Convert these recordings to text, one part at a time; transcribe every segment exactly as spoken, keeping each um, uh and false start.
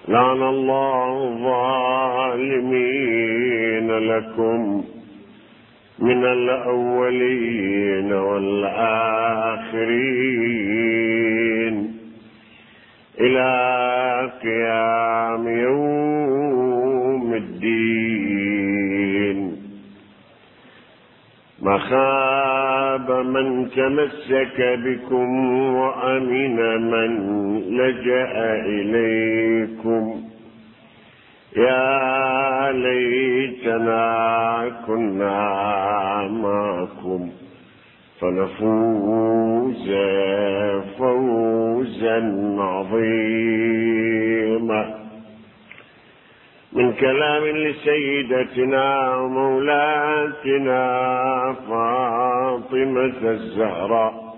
لعن الله الظالمين لكم من الأولين والآخرين إلى قيام يوم الدين. ما خاب من تمسك بكم وأمن من لجأ إليكم. يا ليتنا كنا معكم فنفوز فوزا عظيما. من كلام لسيدتنا ومولاتنا فاطمة الزهراء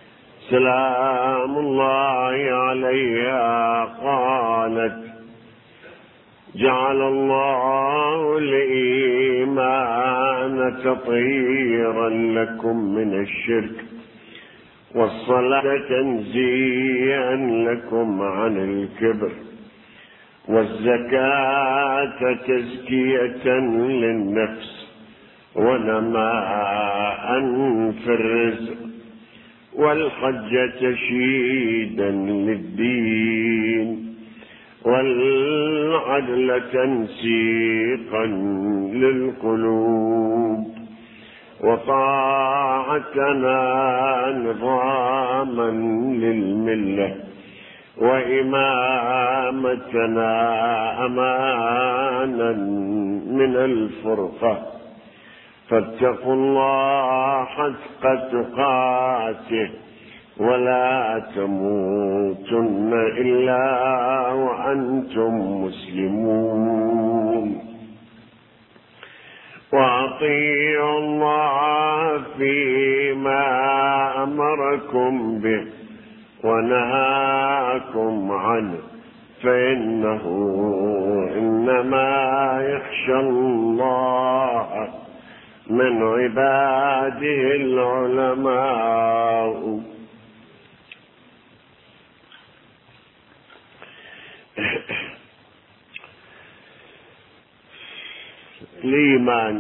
سلام الله عليها قالت: جعل الله الإيمان تطهيرا لكم من الشرك، والصلاة تنزيها لكم عن الكبر، والزكاة تزكية للنفس ونماء في الرزق، والحج تشييدا للدين، والعدل تنسيقا للقلوب، وطاعتنا نظاما للملة، وإمامتنا أمانا من الفرقة. فاتقوا الله حق تقاته ولا تموتن إلا وأنتم مسلمون. وأطيعوا الله فيما أمركم به ونهاكم عنه، فإنه إنما يخشى الله من عباده العلماء. الإيمان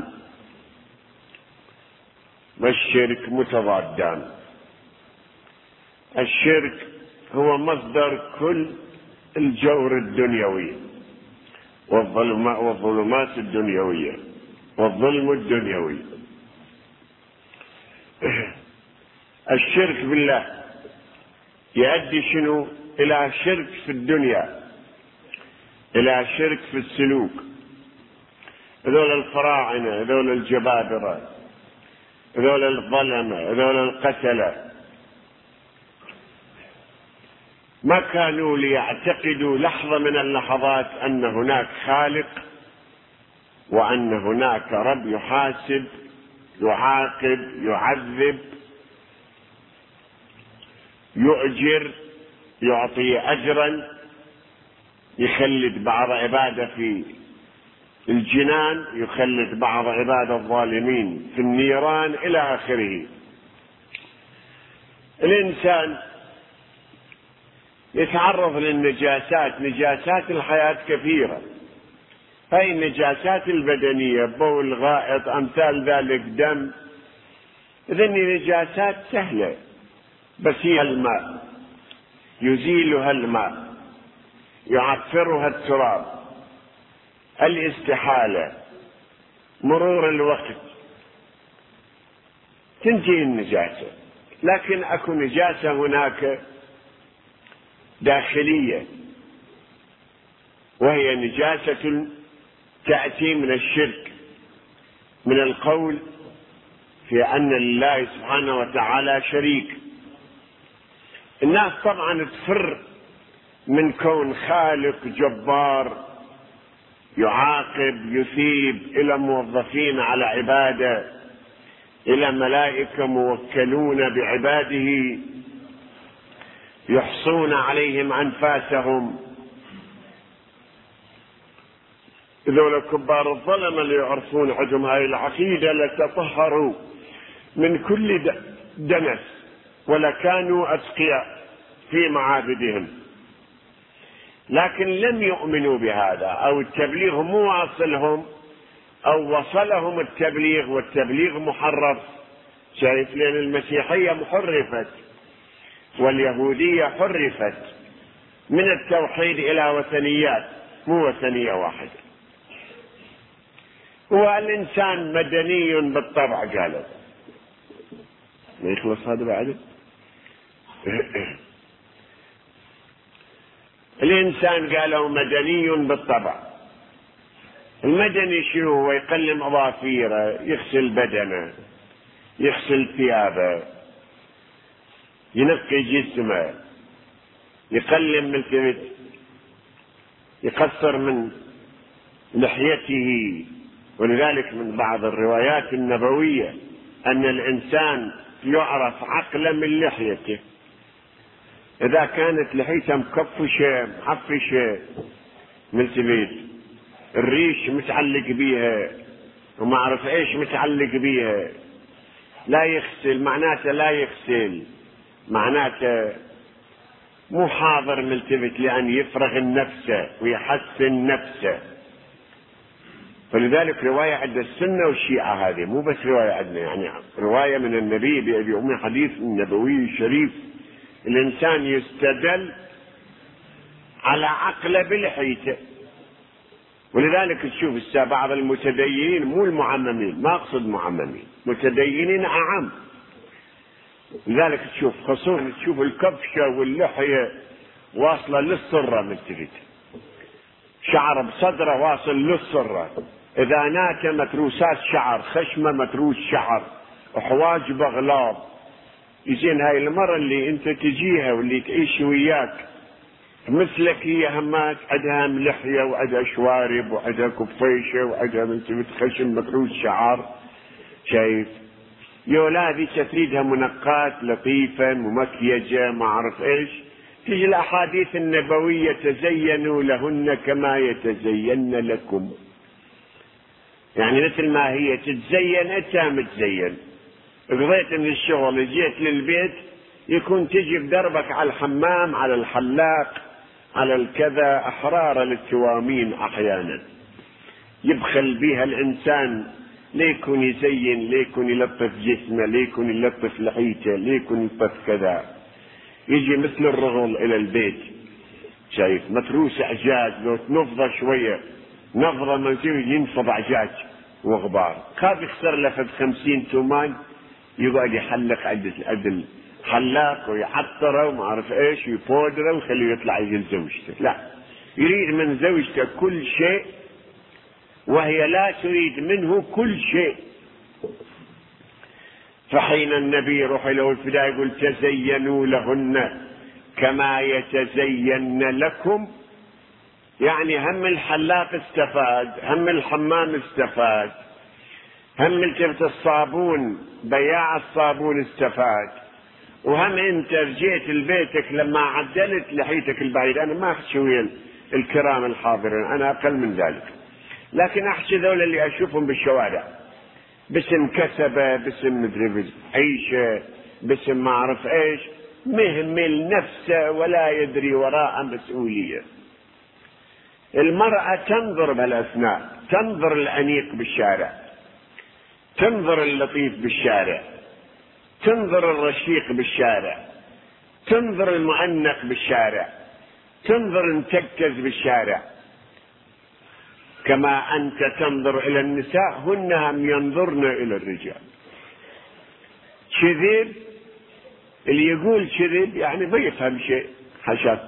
والشرك متضادان. الشرك هو مصدر كل الجور الدنيوي والظلمات الدنيوية والظلم الدنيوي. الشرك بالله يؤدي شنو؟ إلى شرك في الدنيا، إلى شرك في السلوك. هذول الفراعنة، هذول الجبابرة، هذول الظلمة، هذول القتلة، ما كانوا ليعتقدوا لحظة من اللحظات أن هناك خالق وأن هناك رب يحاسب يعاقب يعذب يؤجر يعطي أجرا، يخلد بعض عباده في الجنان، يخلد بعض عباد الظالمين في النيران إلى آخره. الإنسان يتعرض للنجاسات، نجاسات الحياة كثيرة. هاي النجاسات البدنية، بول، غائط، أمثال ذلك، دم، إذن نجاسات سهلة، بس هي الماء يزيلها الماء، يعفرها التراب، الاستحالة، مرور الوقت، تنتهي النجاسة. لكن أكو نجاسة هناك داخلية، وهي نجاسة تأتي من الشرك، من القول في أن لله سبحانه وتعالى شريك. الناس طبعا تفر من كون خالق جبار يعاقب يثيب، إلى موظفين على عباده، إلى ملائكة موكلون بعباده يحصون عليهم أنفاسهم. ذولا كبار الظلم اللي يعرفون عندهم هاي العقيدة لتطهروا من كل دنس ولا كانوا أتقياء في معابدهم. لكن لم يؤمنوا بهذا، أو التبليغ مو واصلهم، أو وصلهم التبليغ والتبليغ محرف. شايف؟ لأن المسيحية محرفت واليهودية حرفت من التوحيد إلى وثنيات، مو وثنية واحدة. هو الإنسان مدني بالطبع، قالوا. ما يخلص هذا بعد. الإنسان قالوا مدني بالطبع. المدني شنو هو؟ يقلم أظافيره، يغسل بدنه، يغسل ثيابه، ينقي جسمه، يقلم من الكبد، يقصر من لحيته. ولذلك من بعض الروايات النبوية أن الإنسان يعرف عقلا من لحيته. إذا كانت لحيته مكفشة محفشة من الكبد، الريش متعلق بيها وما أعرف إيش متعلق بيها، لا يغسل، معناته لا يغسل، معناته مو حاضر ملتفت لأن يفرغ النفس ويحسن نفسه. فلذلك رواية عند السنة والشيعة، هذه مو بس رواية عندنا، يعني رواية من النبي بأبي أمي، حديث النبوي الشريف. الإنسان يستدل على عقله بلحيته. ولذلك تشوف بعض المتدينين، مو المعممين، ما أقصد معممين، متدينين أعم. لذلك تشوف خصوصا تشوف الكبشة واللحية واصلة للسرة ملتفت، شعر بصدره واصل للسرة، إذا نات متروسات شعر، خشمة متروس شعر، وحواجب غلاظ. يزين هاي المرة اللي انت تجيها واللي تعيش وياك مثلك، هي همات عندها لحية وعندها شوارب وعندها كفيشة وعندها ملتفت خشم متروس شعر. شايف؟ يولادي تريدها منقات لطيفة ممكيجة ما أعرف إيش. تيجي الأحاديث النبوية تزينوا لهن كما يتزين لكم، يعني مثل ما هي تتزين أنت متزين. قضيت من الشغل جيت للبيت يكون تجي بدربك على الحمام، على الحلاق، على الكذا، أحرار للتوامين أحيانا يبخل بها الإنسان، ليكن يزين، ليكن يلطف جسمه، ليكن يلطف لحيته، ليكن يلطف كذا. يجي مثل الرغل إلى البيت، شايف؟ متروس عجاج، لو تنفضه شوية نفضة منزل ينفض عجاج وغبار. خاف يخسر له في خمسين تومان، يقعد يحلق عند الحلاق ويعطره وما أعرف إيش ويبودره ويخليه يطلع يجي زوجته. لا، يريد من زوجته كل شيء وهي لا تريد منه كل شيء. فحين النبي روح له الفداء يقول تزينوا لهن كما يتزين لكم، يعني هم الحلاق استفاد، هم الحمام استفاد، هم الكبت الصابون بياع الصابون استفاد، وهم انت رجيت لبيتك لما عدلت لحيتك البعيد. انا ما احكي ويا الكرام الحاضرين، انا اقل من ذلك، لكن احكي ذول اللي اشوفهم بالشوارع باسم كسبه، باسم مدري عيشه، باسم ما اعرف ايش، مهمل نفسه ولا يدري وراء مسؤوليه. المرأة تنظر بالأثناء، تنظر الأنيق بالشارع، تنظر اللطيف بالشارع، تنظر الرشيق بالشارع، تنظر المؤنق بالشارع، تنظر المتكز بالشارع، كما أنت تنظر إلى النساء هن هم ينظرن إلى الرجال. كذب اللي يقول كذب يعني ما يفهم شيء، حشد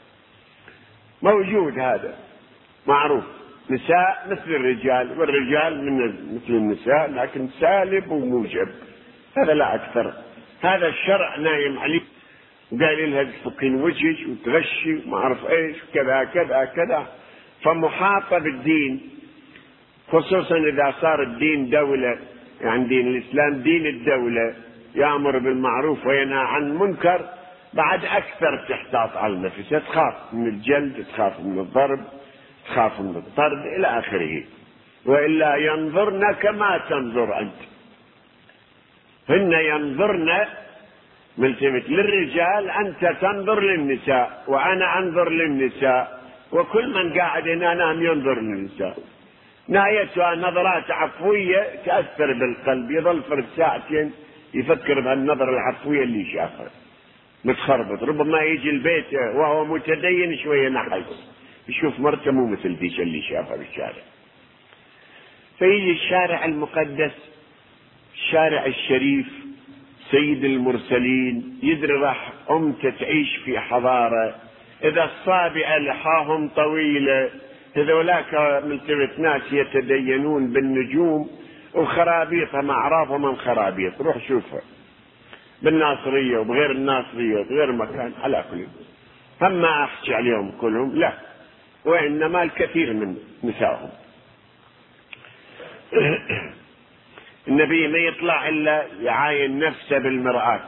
موجود، هذا معروف. نساء مثل الرجال والرجال من مثل النساء، لكن سالب وموجب، هذا لا أكثر. هذا الشرع نايم عليه وقال لها تفكين وجهك وتغشي وما أعرف إيش كذا كذا كذا. فمحاطة بالدين، خصوصا إذا صار الدين دولة، يعني دين الإسلام دين الدولة يأمر بالمعروف وينهى عن المنكر، بعد أكثر تحتاط على النفس، تخاف من الجلد، تخاف من الضرب، تخاف من الطرد إلى آخره. وإلا ينظرن كما تنظر أنت، هن ينظرن ملتفت للرجال، أنت تنظر للنساء وأنا أنظر للنساء، وكل من قاعد هنا نام ينظر للنساء، نهايتها نظرات عفوية تأثر بالقلب، يظل فرد ساعتين يفكر بهالنظرة العفوية اللي شافها متخربط. ربما يجي البيت وهو متدين شوية نحس يشوف مرته مو مثل ذيك اللي شافها بالشارع. فيجي الشارع المقدس، الشارع الشريف، سيد المرسلين، يدري راح أمته تعيش في حضارة، إذا الصابئة لحاهم طويلة، هذولاك ملتفت ناس يتدينون بالنجوم وخرابيطها أعرافهم من خرابيط، روح شوفها بالناصرية وبغير الناصرية وبغير مكان على كل. هم ما أحكي عليهم كلهم لا، وإنما الكثير من نسائهم. النبي ما يطلع إلا يعاين نفسه بالمرآة،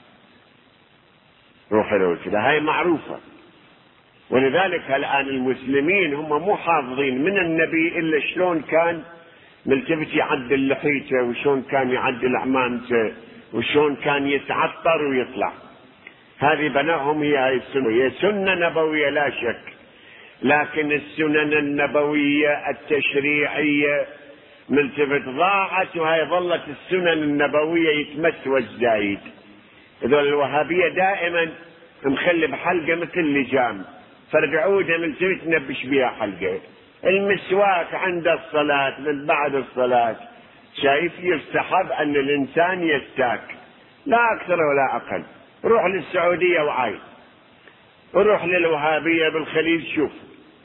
روح له كده، هاي معروفة. ولذلك الآن المسلمين هم مو حافظين من النبي إلا شلون كان ملتفت يعدل لحيته، وشلون كان يعدل عمامته، وشلون كان يتعطر ويطلع. هذه بناهم هي هاي السنة، هي سنة نبوية لا شك، لكن السنن النبوية التشريعية ملتفت ضاعت، وهي ظلت السنن النبوية يتمس والزايد. هذول الوهابية دائما مخلي بحلقة مثل اللجام، فرجعوده ملتفت نبش بها حلقة. المسواك عند الصلاة من بعد الصلاة، شايف يستحب أن الإنسان يستاك، لا أكثر ولا أقل. روح للسعودية وعاين، وروح للوهابية بالخليج، شوف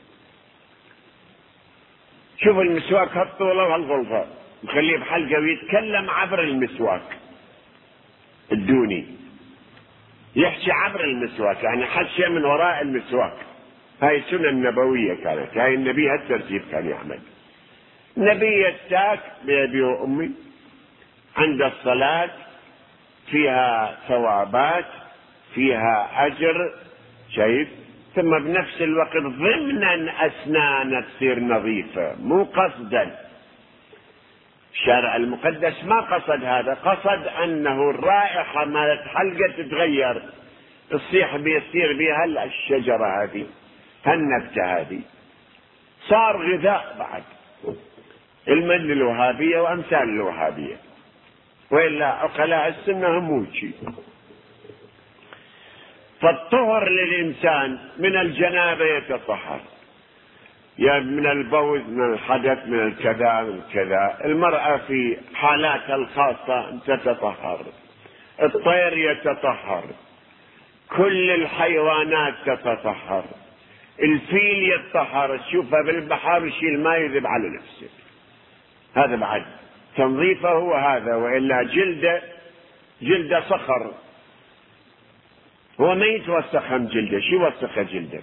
شوف المسواك هالطولة وهالغلظة مخليه بحلقة ويتكلم عبر المسواك الدوني، يحكي عبر المسواك، يعني حشية من وراء المسواك. هاي سنة نبوية كانت، هاي النبي هالترتيب كان يعمل. نبي يستاك بأبي وأمي عند الصلاة، فيها ثوابات، فيها أجر، شايف؟ ثم بنفس الوقت ضمنا أسنان تصير نظيفة، مو قصدا. الشارع المقدس ما قصد هذا، قصد أنه الرائحة مالت حلقة تتغير، تصيح بيصير بها الشجرة هذه، هالنبتة هذه، صار غذاء بعد المن الوهابية وأمثال الوهابية. وإلا عقلاء السنة هم موجي. فالطهر للإنسان من الجنابة يتطهر، يعني من البول، من الحدث، من الكذا من كذا. المرأة في حالاتها الخاصة تتطهر، الطير يتطهر، كل الحيوانات تتطهر، الفيل يتطهر، تشوفه بالبحر يشيل ما يذب على نفسه، هذا بعد تنظيفه هو هذا. وإلا جلده جلده صخر، هو ما يتوسخ هم جلده، شو يوسخ جلده؟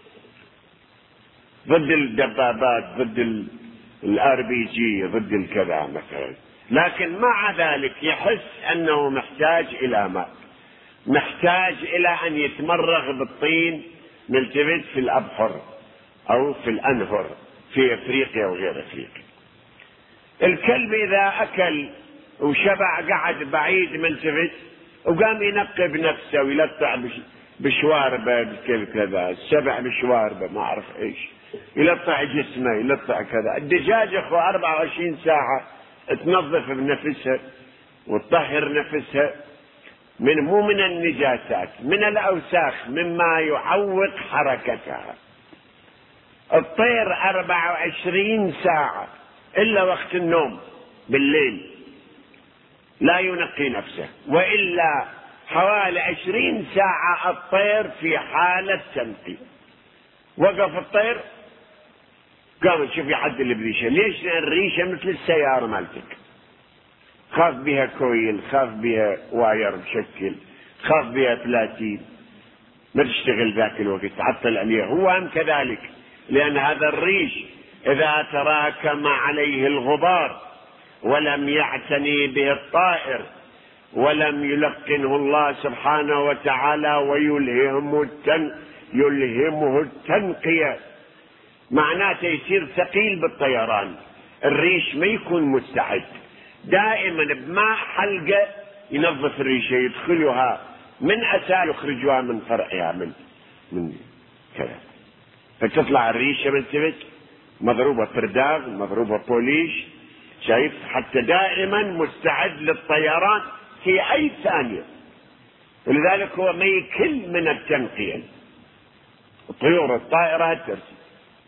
ضد الدبابات، ضد الار بي جي، ضد الكذا مثلا. لكن مع ذلك يحس انه محتاج الى ماء، محتاج الى ان يتمرغ بالطين ملتفت في الابحر او في الانهر في افريقيا وغير افريقيا. الكلب اذا اكل وشبع قعد بعيد ملتفت وقام ينقي بنفسه ويلطع بشواربه كذا، السبع بشواربه ما اعرف ايش، يلطع جسمه يلطع كذا. الدجاج اخو أربعة وعشرين ساعة تنظف بنفسها وتطهر نفسها من مو من النجاسات، من الاوساخ، مما يعوق حركتها. الطير أربعة وعشرين ساعة الا وقت النوم بالليل لا ينقي نفسه، وإلا حوالي عشرين ساعة الطير في حالة تنقي. وقف الطير قام تشوف يعدل الريشة. ليش؟ لأن الريشة مثل السيارة مالتك، خاف بها كويل، خاف بها واير بشكل، خاف بها بلاتين، ما تشتغل ذاك الوقت، تعطل عليه. هو هم كذلك، لأن هذا الريش إذا تراكم عليه الغبار ولم يعتني به الطائر ولم يلقنه الله سبحانه وتعالى ويلهمه التن يلهمه التنقية، معناته يصير ثقيل بالطيران. الريش ما يكون مستعد، دائما بماء حلقة ينظف الريشة، يدخلها من أساس يخرجها من فرعها من من كذا. فتطلع الريشة ملتفت مضروبة فرداغ مضروبة بوليش، شايف؟ حتى دائما مستعد للطيران في أي ثانية. ولذلك هو ما يكل من التنقية. الطيور الطائرة ترسل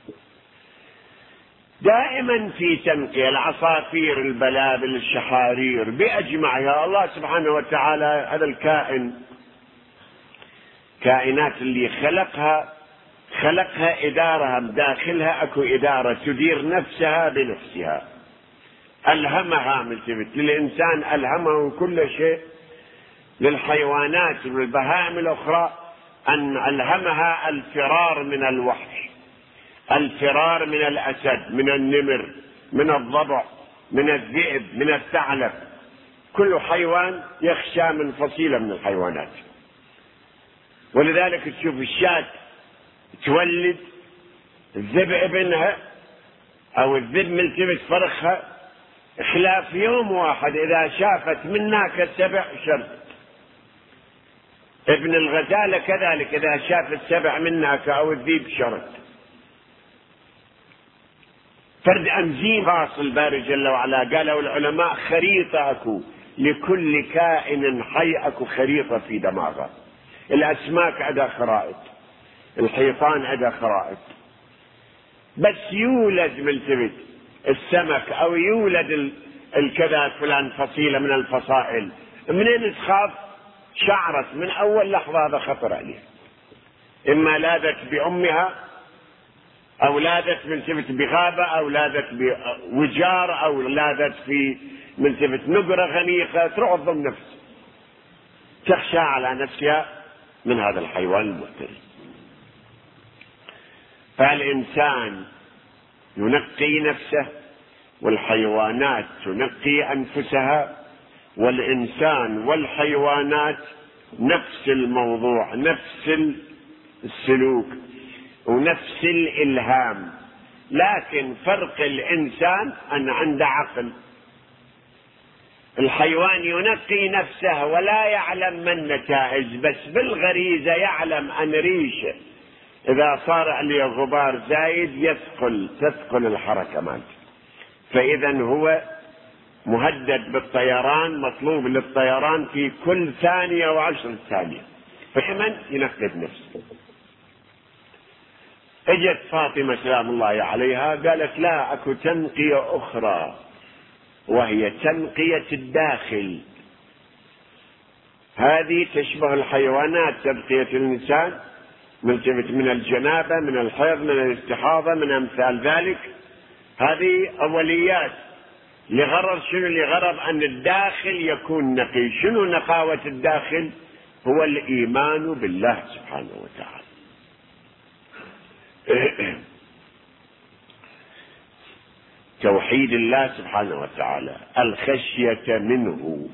دائما في تنقية، العصافير البلابل الشحارير بأجمعها. الله سبحانه وتعالى هذا الكائن كائنات اللي خلقها خلقها إدارها بداخلها أكو إدارة تدير نفسها بنفسها. ألهمها ملتفت للإنسان، ألهمه كل شيء. للحيوانات والبهائم الأخرى أن ألهمها الفرار من الوحش، الفرار من الأسد، من النمر، من الضبع، من الذئب، من الثعلب. كل حيوان يخشى من فصيلة من الحيوانات. ولذلك تشوف الشاة تولد الذئب ابنها أو الذئب ملتفت فرخها، خلاف يوم واحد إذا شافت منك السبع شرد. ابن الغزالة كذلك إذا شاف السبع منك أو الذيب شرد. فرد أنزيم خاص الباري جل وعلا. قالوا العلماء خريطة أكو لكل كائن حي، أكو خريطة في دماغه. الأسماك عندها خرائط، الحيطان عندها خرائط. بس يولد ملتفت السمك أو يولد الكذا فلان فصيلة من الفصائل، منين تخاف؟ شعرت من أول لحظة هذا خطر عليه. إما لاذت بأمها أو لاذت ملتفت بغابة أو لاذت بوجار أو لاذت في ملتفت نقرة غنيقة، تروح تضم نفس، تخشى على نفسها من هذا الحيوان المفترس. فالإنسان ينقي نفسه والحيوانات تنقي أنفسها، والإنسان والحيوانات نفس الموضوع، نفس السلوك ونفس الإلهام. لكن فرق الإنسان أن عنده عقل. الحيوان ينقي نفسه ولا يعلم ما النتائج، بس بالغريزة يعلم أن ريشه إذا صار عليه غبار زايد يثقل تثقل الحركة مالته، فإذا هو مهدد بالطيران، مطلوب للطيران في كل ثانية وعشر ثانية، فمن ينقذ نفسه. اجت فاطمة سلام الله عليها قالت لا، اكو تنقية اخرى وهي تنقية الداخل. هذه تشبه الحيوانات، تنقية الإنسان ملتفت من الجنابة، من الحيض، من الاستحاضة، من أمثال ذلك. هذه أوليات لغرض شنو؟ لغرض أن الداخل يكون نقي. شنو نقاوة الداخل؟ هو الإيمان بالله سبحانه وتعالى. توحيد الله سبحانه وتعالى، الخشية منه،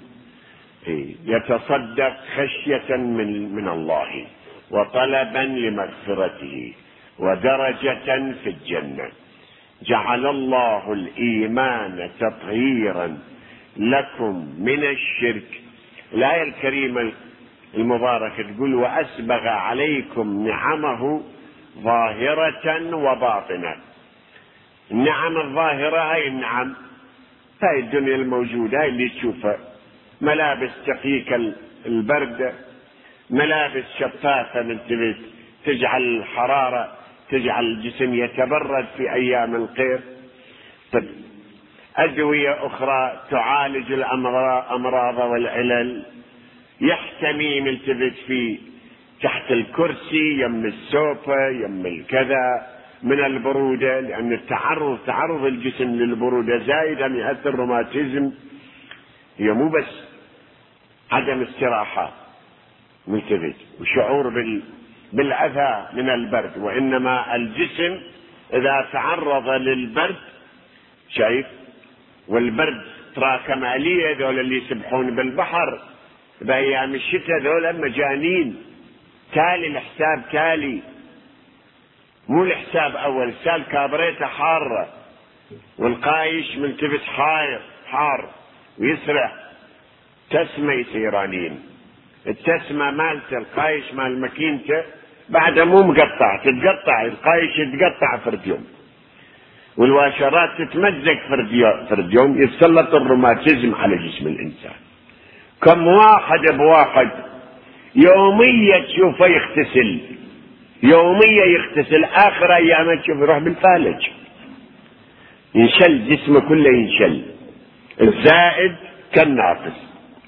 يتصدق خشية من, من الله وطلبا لمغفرته ودرجة في الجنة. جعل الله الإيمان تطهيرا لكم من الشرك. الآية الكريمة المباركة تقول وأسبغ عليكم نعمه ظاهرة وباطنة. النعم الظاهرة هاي النعم هاي الدنيا الموجودة، هاي اللي تشوفها، ملابس تقيك البرد، ملابس شفافة من تبت تجعل الحرارة، تجعل الجسم يتبرد في أيام القير. طيب أدوية أخرى تعالج الأمراض والعلل، يحتمي ملتفت في تحت الكرسي، يم السوفة، يم الكذا، من البرودة، لأن التعرض تعرض الجسم للبرودة زايدا يؤثر روماتيزم. هي مو بس عدم استراحة ملتفت وشعور بال بالأذى من البرد، وإنما الجسم إذا تعرض للبرد، شايف، والبرد تراكم عليه ذول اللي يسبحون بالبحر بأيام الشتاء، ذول مجانين. تالي الحساب تالي، مو الحساب أول، السال كابريته حارة والقايش ملتفت حار حار ويسرح، تسمى يسيرانين. التسمى مالته القايش مال مكينته بعدها مو مقطع، تتقطع القايش يتقطع فرد يوم، والواشرات تتمزق فرد يوم، يتسلط الروماتيزم على جسم الإنسان. كم واحد بواحد يوميا تشوفه يغتسل، يوميا يغتسل، آخر أيامه تشوف يروح بالفالج، ينشل جسمه كله، ينشل الزائد كالناقص.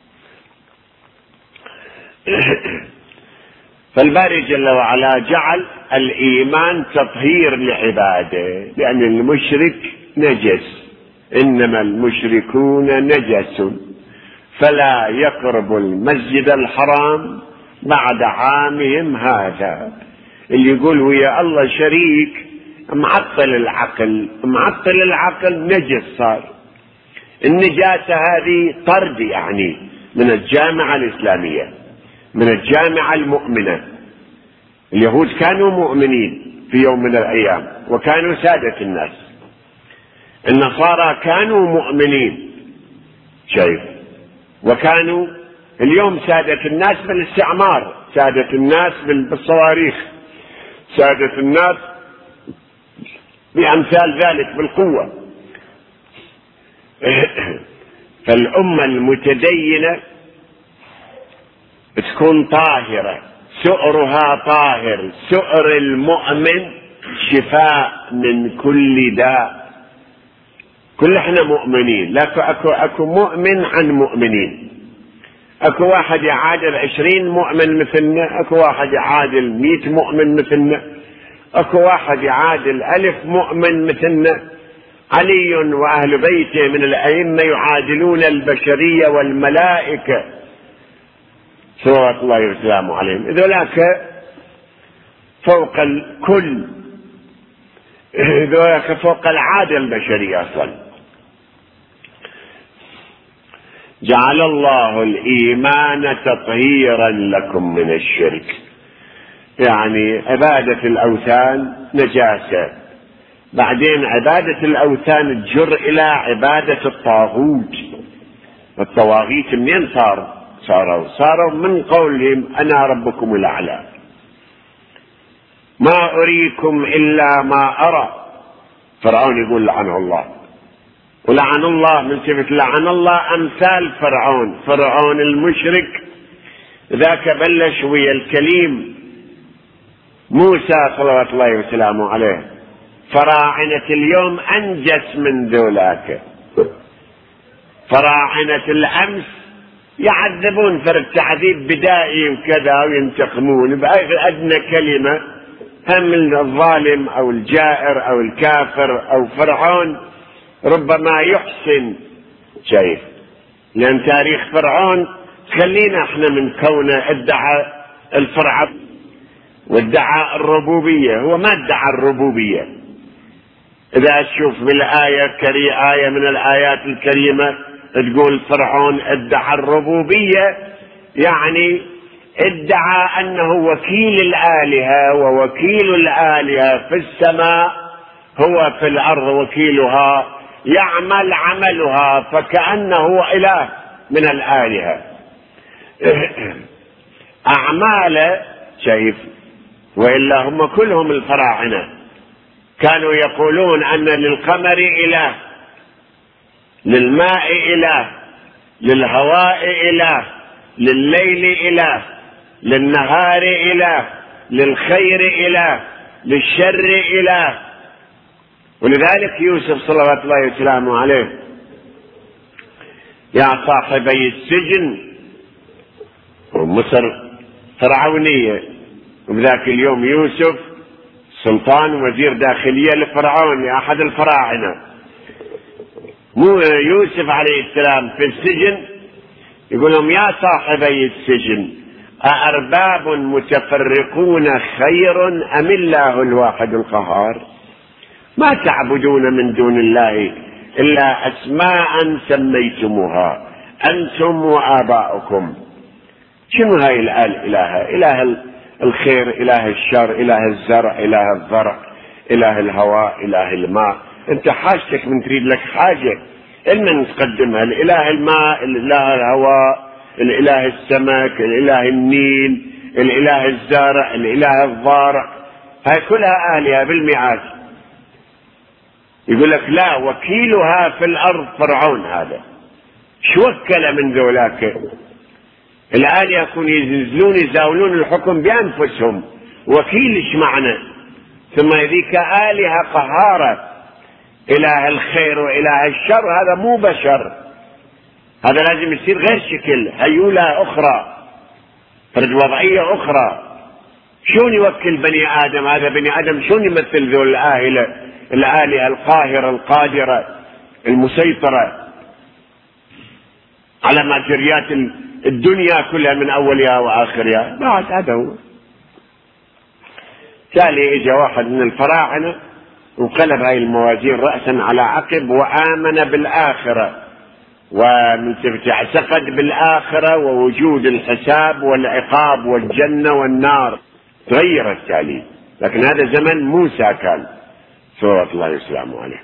فالباري جل وعلا جعل الإيمان تطهير لعباده، لأن المشرك نجس، إنما المشركون نجس فلا يقربوا المسجد الحرام بعد عامهم هذا. اللي يقول ويا الله شريك معطل العقل، معطل العقل، نجس صار. النجاسة هذه طرد يعني من الجامعة الإسلامية، من الجامعة المؤمنة. اليهود كانوا مؤمنين في يوم من الأيام وكانوا سادة الناس، النصارى كانوا مؤمنين شايف، وكانوا اليوم سادة الناس بالاستعمار، سادة الناس بالصواريخ، سادة الناس بأمثال ذلك بالقوة. فالأمة المتدينة تكون طاهرة، سؤرها طاهر، سؤر المؤمن شفاء من كل داء. كل احنا مؤمنين، لا اكو اكو مؤمن عن مؤمنين، اكو واحد يعادل عشرين مؤمن مثلنا، اكو واحد يعادل مئة مؤمن مثلنا، اكو واحد يعادل الف مؤمن مثلنا. علي واهل بيته من الائمه يعادلون البشريه والملائكه صلوات الله وسلامه عليهم، ذولاك فوق الكل، ذولاك فوق العادة البشرية أصلا. جعل الله الإيمان تطهيرا لكم من الشرك، يعني عبادة الأوثان نجاسة، بعدين عبادة الأوثان تجر إلى عبادة الطاغوت. الطواغيت منين صار؟ صاروا صاروا من قولهم أنا ربكم الأعلى، ما أريكم إلا ما أرى. فرعون يقول لعنه الله، ولعن الله من صفة لعن الله أمثال فرعون. فرعون المشرك ذاك بلش ويا الكليم موسى صلوات الله وسلامه عليه. فراعنة اليوم أنجس من ذولاك، فراعنة الأمس يعذبون فرد تعذيب بدائي وكذا وينتقمون بأدنى كلمة. هم الظالم أو الجائر أو الكافر أو فرعون ربما يحسن شيء، لأن تاريخ فرعون خلينا احنا من كونه ادعى الفرعون وادعى الربوبية، هو ما ادعى الربوبية. إذا تشوف بالآية كري آية من الآيات الكريمة تقول فرعون ادعى الربوبية، يعني ادعى أنه وكيل الآلهة، ووكيل الآلهة في السماء هو في الأرض وكيلها، يعمل عملها فكأنه إله من الآلهة. أعمال شايف، وإلا هم كلهم الفراعنة كانوا يقولون أن للقمر إله، للماء إله، للهواء إله، لليل إله، للنهار إله، للخير إله، للشر إله. ولذلك يوسف صلوات الله وسلامه عليه يا صاحبي السجن، ومصر فرعونية، وبذاك اليوم يوسف سلطان وزير داخلية لفرعون لأحد الفراعنة. مو يوسف عليه السلام في السجن يقول لهم يا صاحبي السجن أأرباب متفرقون خير أم الله الواحد القهار؟ ما تعبدون من دون الله إلا أسماء سميتموها أنتم وآباؤكم. شنو هاي الآلهة؟ إله الخير، إله الشر، إله الزرع، إله الضرع، إله الهواء، إله الماء. أنت حاجتك من تريد لك حاجة المن تقدمها، الإله الماء، الإله الهواء، الإله السمك، الإله النيل، الإله الزارع، الإله الضارع، هاي كلها آلهة بالمئات. يقول لك لا، وكيلها في الأرض فرعون. هذا شو وكل من ذولاك؟ الآلهة يكون ينزلون يزاولون الحكم بأنفسهم، وكيل ايش معنى؟ ثم ذيك آلهة قهارة، إله الخير وإله الشر، هذا مو بشر، هذا لازم يصير غير شكل، هيولة أخرى، فرد وضعية أخرى. شلون يوكل بني آدم؟ هذا بني آدم شلون يمثل ذو الآلهة الآلهة القاهرة القادرة المسيطرة على مجريات الدنيا كلها من أولها وآخرها؟ بعد هذا هو. تالي اجى واحد من الفراعنة وقلب هاي الموازين رأسا على عقب، وآمن بالآخرة واعتقد بالآخرة ووجود الحساب والعقاب والجنة والنار. تغير التالي، لكن هذا زمن موسى كان صلوات الله وسلامه عليه.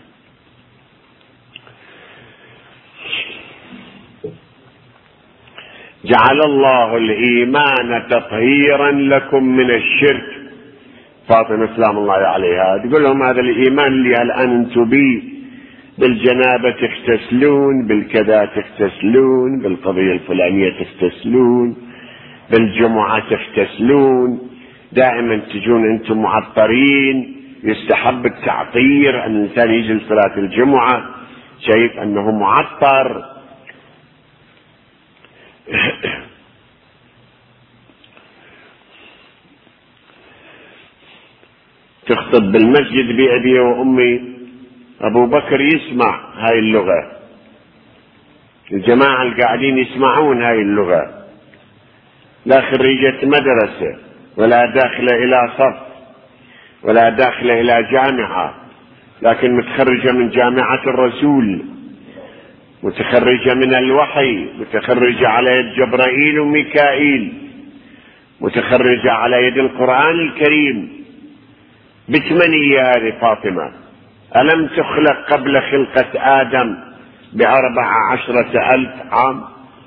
جعل الله الإيمان تطهيرا لكم من الشرك. فاطمة سلام الله عليها تقول لهم هذا الإيمان اللي الآن انتم بيه، بالجنابة تغتسلون، بالكذا تغتسلون، بالقضية الفلانية تغتسلون، بالجمعة تغتسلون، دائما تجون انتم معطرين. يستحب التعطير، أن الإنسان يجي لصلاة الجمعة شايف أنه معطر. تخطب بالمسجد بأبي وأمي، أبو بكر يسمع هاي اللغة، الجماعة القاعدين يسمعون هاي اللغة، لا خريجة مدرسة ولا داخلة إلى صف ولا داخلة إلى جامعة، لكن متخرجة من جامعة الرسول، متخرجة من الوحي، متخرجة على يد جبرائيل وميكائيل، متخرجة على يد القرآن الكريم. بثمانية هذه فاطمة. ألم تخلق قبل خلقة آدم بأربع عشرة ألف عام؟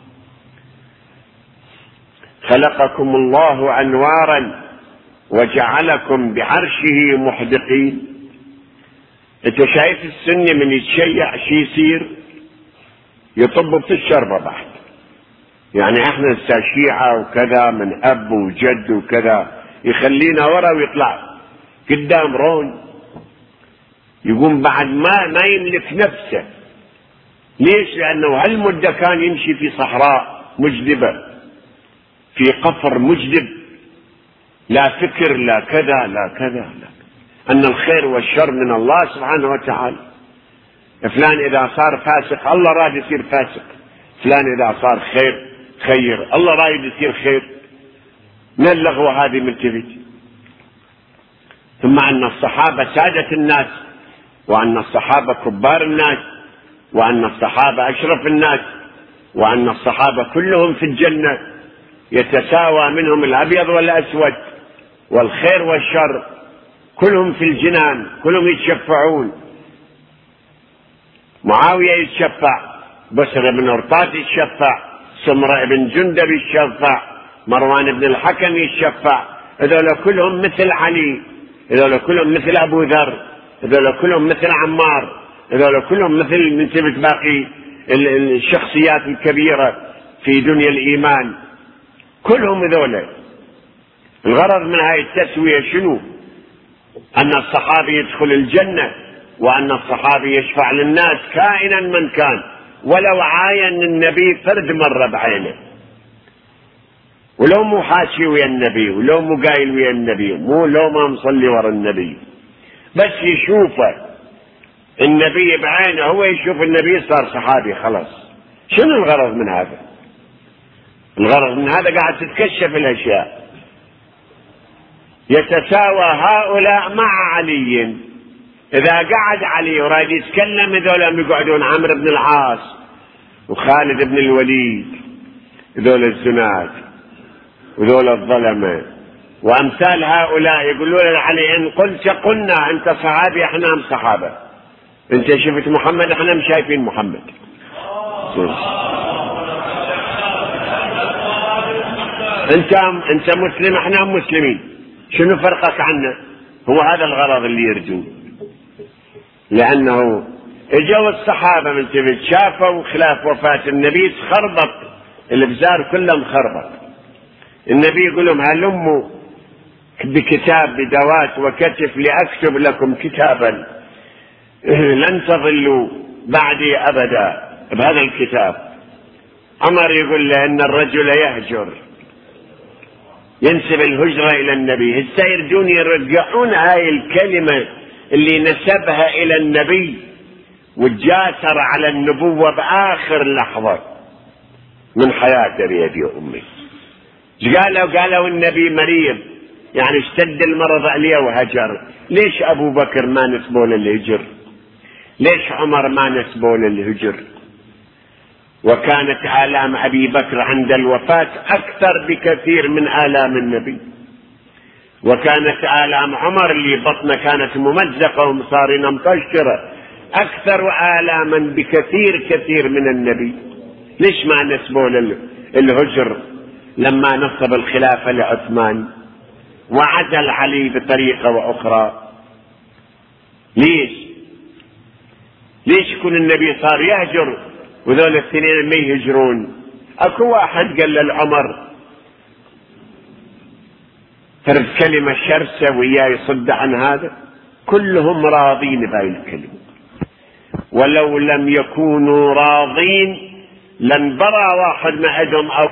خلقكم الله أنوارا وجعلكم بعرشه محدقين. انت شايف السنة من يتشيع شي يصير؟ يطب في الشربة بعد. يعني احنا الشيعة وكذا من أب وجد وكذا، يخلينا ورا ويطلع قدام رون، يقوم بعد ما ما يملك نفسه. ليش؟ لأنه هالمدة كان يمشي في صحراء مجدبة، في قفر مجدب، لا فكر لا كذا لا كذا لا. أن الخير والشر من الله سبحانه وتعالى. فلان إذا صار فاسق الله راد يصير فاسق، فلان إذا صار خير خير الله راد يصير خير. من اللغوة هذه من تبت؟ ثم أن الصحابة سادة الناس، وأن الصحابة كبار الناس، وأن الصحابة أشرف الناس، وأن الصحابة كلهم في الجنة، يتساوى منهم الأبيض والأسود والخير والشر، كلهم في الجنان، كلهم يتشفعون. معاوية يتشفع، بشر بن أرطاط يتشفع، سمرة بن جندب يتشفع، مروان بن الحكم يتشفع. هذول كلهم مثل علي، هذول كلهم مثل أبو ذر، هذول كلهم مثل عمار، هذول كلهم مثل من ثبت باقي الشخصيات الكبيرة في دنيا الإيمان. كلهم هذول. الغرض من هاي التسوية شنو؟ أن الصحابي يدخل الجنة، وأن الصحابي يشفع للناس كائنا من كان، ولو عاين النبي فرد مرة بعينه، ولو مو حاشي ويا النبي، ولو مو قايل ويا النبي، مو لو ما مصلي ورا النبي، بس يشوفه النبي بعينه، هو يشوف النبي صار صحابي خلاص. شنو الغرض من هذا؟ الغرض من هذا قاعد تتكشف الأشياء. يتساوى هؤلاء مع علي. إذا قعد علي وراد يتكلم، هذول يقعدون عمرو بن العاص وخالد بن الوليد، هذول الزناد وذول الظلمة وأمثال هؤلاء، يقولون لعلي إن قلت قلنا أنت صحابي، إحنا هم صحابة، أنت شفت محمد إحنا مش شايفين محمد. انت انت مسلم احنا مسلمين، شنو فرقك عنا؟ هو هذا الغرض اللي يرجون. لانه اجوا الصحابه من تبت شافوا خلاف وفاه النبي خربط الابزار كله مخربط. النبي يقول لهم هلموا بكتاب بدوات وكتف لاكتب لكم كتابا لن تضلوا بعدي ابدا بهذا الكتاب. عمر يقول له ان الرجل يهجر، ينسب الهجرة الى النبي. هسه يرجون يرجعون هاي الكلمة اللي نسبها الى النبي وتجاسر على النبوة باخر لحظة من حياته بيدي امي. قالوا قالوا النبي مريض، يعني اشتد المرض عليه وهجر. ليش ابو بكر ما نسبوا للهجر؟ ليش عمر ما نسبوا للهجر؟ وكانت آلام أبي بكر عند الوفاة أكثر بكثير من آلام النبي، وكانت آلام عمر اللي بطنه كانت ممزقة ومصارينة مطشرة أكثر آلاما بكثير كثير من النبي. ليش ما نسبوا للهجر لما نصب الخلافة لعثمان وعزل علي بطريقة وأخرى؟ ليش؟ ليش يكون النبي صار يهجر وذول الاثنين ما يهجرون؟ اكو واحد قال للعمر فرد كلمة شرسة وياه يصد عن هذا؟ كلهم راضين بهاي الكلمة، ولو لم يكونوا راضين لانبرى واحد معهم او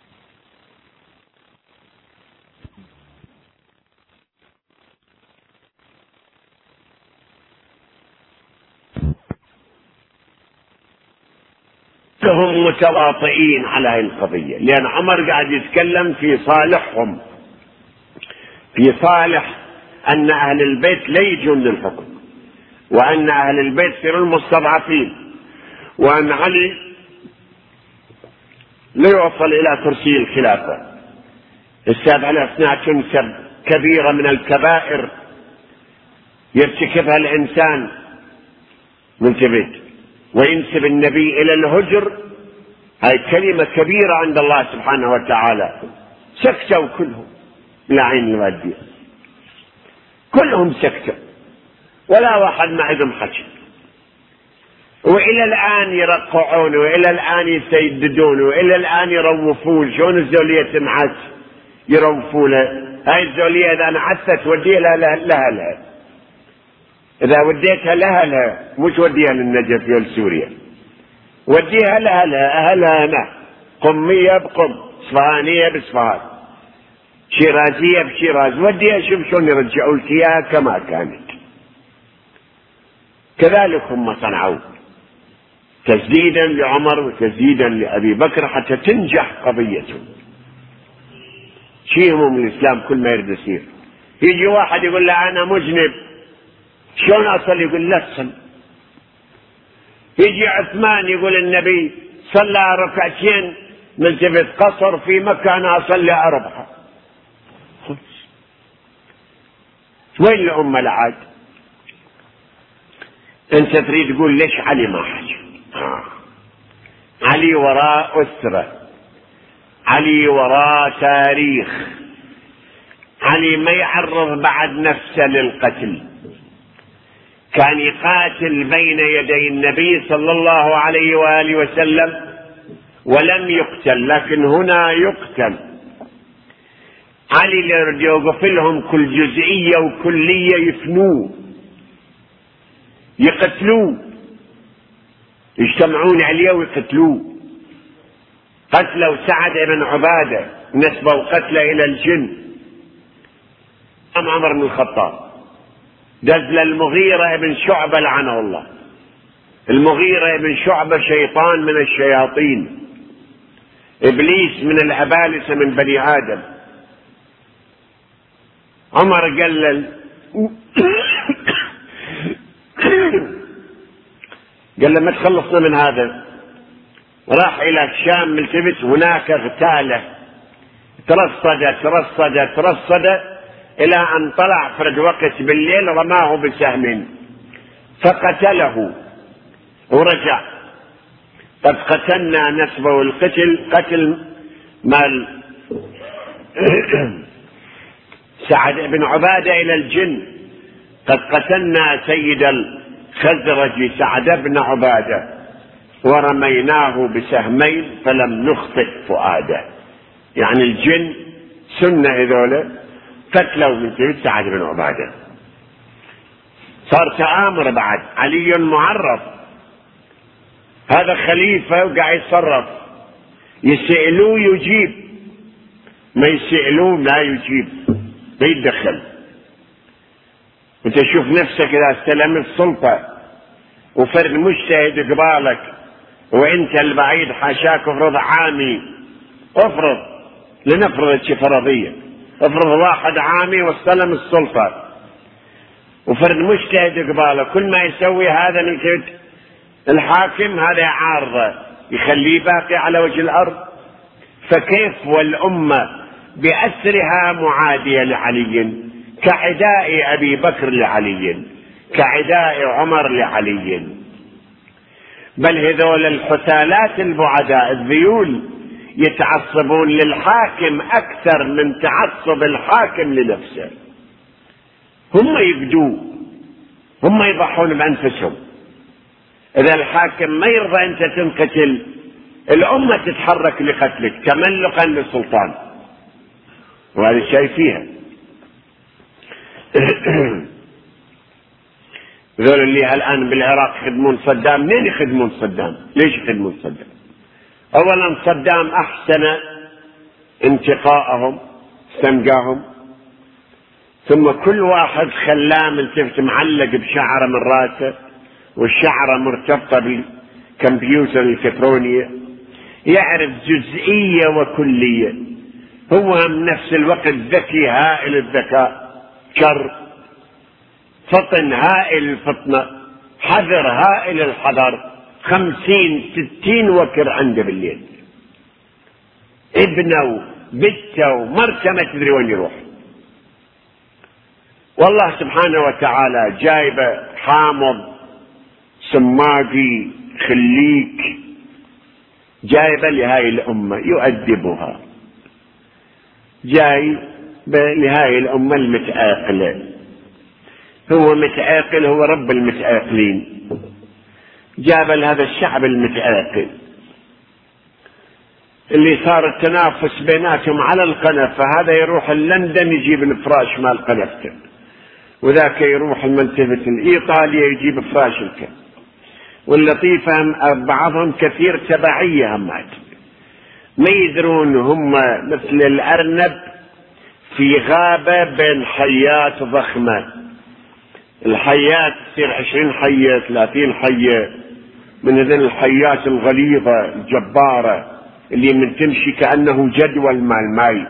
هم متواطئين على هذه القضية، لأن عمر قاعد يتكلم في صالحهم، في صالح أن أهل البيت لا يجون للحكم، وأن أهل البيت يصيرون المستضعفين، وأن علي لا يوصل إلى كرسي الخلافة. السابع الأثناء تنسب كبيرة من الكبائر يرتكبها الإنسان من تبيت وينسب النبي إلى الهجر. هاي كلمة كبيرة عند الله سبحانه وتعالى. سكتوا كلهم لا عين الوادية، كلهم سكتوا ولا واحد ما عندهم حكي. وإلى الآن يرقعون وإلى الآن يسيددون وإلى الآن يروفون. شلون الزولية تنعس يروفون؟ هاي الزولية إذا انعست وديها لها لها لها إذا وديتها لها لها، مش وديها للنجف ولا سوريا، وديها لها لها أهلها هنا، قمية بقم، صفهانية بصفهان، شيرازية بشيراز، وديها شوف شلون يرجعوا لك إياها كما كانت. كذلك هم صنعوا تسديدا لعمر وتسديدا لأبي بكر حتى تنجح قضيتهم. شيء من الإسلام كل ما يرد يصير. يجي واحد يقول له أنا مذنب، شلون أصل؟ يقول لا تصل. يجي عثمان يقول النبي صلى ركعتين ملتفت قصر في مكة، أنا أصلي أربعة. وين الأمة العاد؟ أنت تريد تقول ليش علي ما حكى؟ آه. علي وراء أسرة، علي وراء تاريخ، علي ما يعرض بعد نفسه للقتل، كان يقاتل بين يدي النبي صلى الله عليه وآله وسلم ولم يقتل، لكن هنا يقتل. علي اللي يريد يوقف لهم كل جزئية وكلية يفنوه يقتلوه، يجتمعون عليه ويقتلوه. قتلوا سعد بن عبادة، نسبوا قتله إلى الجن. أم عمر بن الخطاب دز المغيرة بن شعبة لعنه الله. المغيرة بن شعبة شيطان من الشياطين، إبليس من الأبالسة من بني آدم. عمر قال قال لما تخلصنا من هذا، راح إلى الشام ملتفت، هناك اغتاله، ترصد ترصد ترصد إلى أن طلع فرد وقت بالليل رماه بسهم فقتله ورجع. قد قتلنا نسبه القتل قتل مال سعد بن عبادة إلى الجن: قد قتلنا سيد الخزرج سعد بن عبادة ورميناه بسهمين فلم نخطئ فؤاده. يعني الجن سنة هذول قتلوا من سيد سعد بن عبادة. صار تآمر بعد، علي معرف، هذا خليفة وقاعد يتصرف، يسألوه يجيب، ما يسألوه لا يجيب، ما يتدخل. انت شوف نفسك اذا استلمت سلطة وفرد مجتهد قبالك وانت البعيد حاشاك، افرض عامي، افرض لنفرض شي فرضية، افرض واحد عامي واستلم السلطة وفرد مجتهد قبالك، كل ما يسوي هذا من كده الحاكم هذا عارضة يخليه باقي على وجه الأرض. فكيف والأمة بأسرها معادية لعلي، كعداء أبي بكر لعلي، كعداء عمر لعلي، بل هذول الحثالات البعداء الذيول يتعصبون للحاكم أكثر من تعصب الحاكم لنفسه. هم يبدوا، هم يضحون بأنفسهم. إذا الحاكم ما يرضى أنت تنقتل، الأمة تتحرك لقتلك تملقا للسلطان، وهذا الشيء فيها. ذول اللي الآن بالعراق يخدمون صدام، منين يخدمون صدام؟ ليش يخدمون صدام؟ أولا صدام أحسن انتقاءهم، استنقاهم، ثم كل واحد خلاه ملتفت معلق بشعره من راسه، والشعره مرتبطة بالكمبيوتر الإلكترونية، يعرف جزئية وكلية. هو من نفس الوقت ذكي هائل الذكاء، شر، فطن هائل الفطنة، حذر هائل الحذر، خمسين ستين وكر عنده بالليل، ابنه بنته مرته ما تدري وين يروح. والله سبحانه وتعالى جايبه حامض سماقي خليك، جايبه لهاي الأمة يؤدبها، جاي لهاي الأمة المتآقلة. هو متآقل، هو رب المتآقلين، جاب لهذا الشعب المتآقل اللي صار التنافس بيناتهم على القنف، فهذا يروح لندن يجيب الفراش مال قنفته، وذاك يروح المنتفة الإيطالية يجيب فراش الكل. واللطيفة بعضهم كثير تبعية همات، ما يدرون هم مثل الأرنب في غابة بين حيات ضخمة. الحيات تصير عشرين حية ثلاثين حية من هذين الحيات الغليظة الجبارة اللي من تمشي كأنه جدول مال ماي.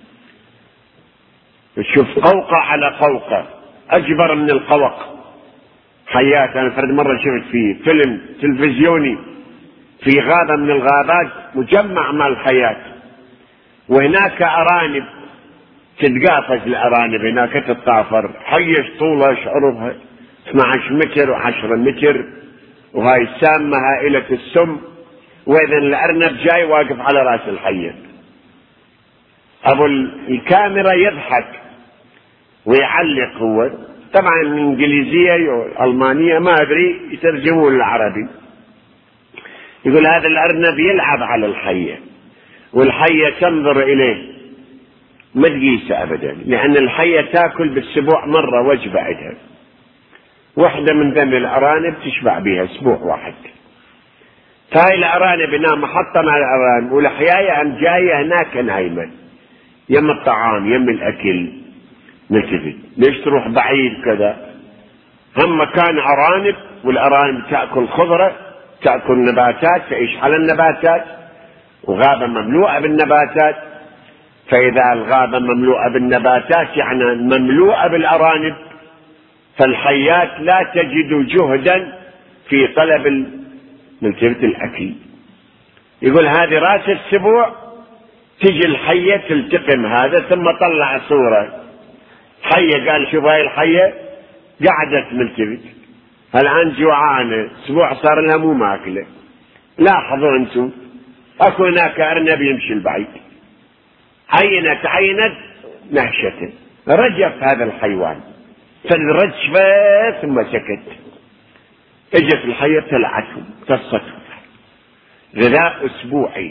تشوف قوقة على قوقة أكبر من القوق حيات. أنا فرد مرة شفت في فيلم تلفزيوني في غابة من الغابات مجمع مال الحيات، وهناك أرانب تتقافز، الأرانب هناك تتطافر، حيش طولها عرضها اثني عشر متر وعشرة متر، وهاي السامة هائلة السم، وإذن الأرنب جاي واقف على رأس الحية. أبو الكاميرا يضحك ويعلق، هو طبعا الإنجليزية والألمانية ما أدري يترجمون العربي، يقول هذا الأرنب يلعب على الحية والحية تنظر إليه، ما تقيسه أبدا، لأن الحية تأكل بالسبوع مرة وجبة عندها، واحدة من ذن الأرانب تشبع بها أسبوع واحد. فهاي الأرانب هنا محطة مع الأرانب، والحياية أم جاية هناك نايمة يم الطعام يم الأكل. نلتفت ليش تروح بعيد كذا؟ هم مكان أرانب، والأرانب تأكل خضرة، تأكل نباتات، تعيش على النباتات، وغابة مملوءة بالنباتات. فإذا الغابة مملوءة بالنباتات يعني مملوءة بالأرانب، فالحيات لا تجد جهدا في طلب ملتفت الأكل. يقول هذه رأس السبوع تجي الحية تلتقم هذا، ثم طلع صورة حية، قال شوف هاي الحية قعدت ملتفت الآن جوعانة، اسبوع صار لها مو ماكلة. لاحظوا انتم اكو هناك أرنب يمشي البعيد، عينت عينت نهشة، رجف هذا الحيوان فالرجفة ثم سكت. اجت الحية ابتلعته امتصته، غذاء اسبوعي.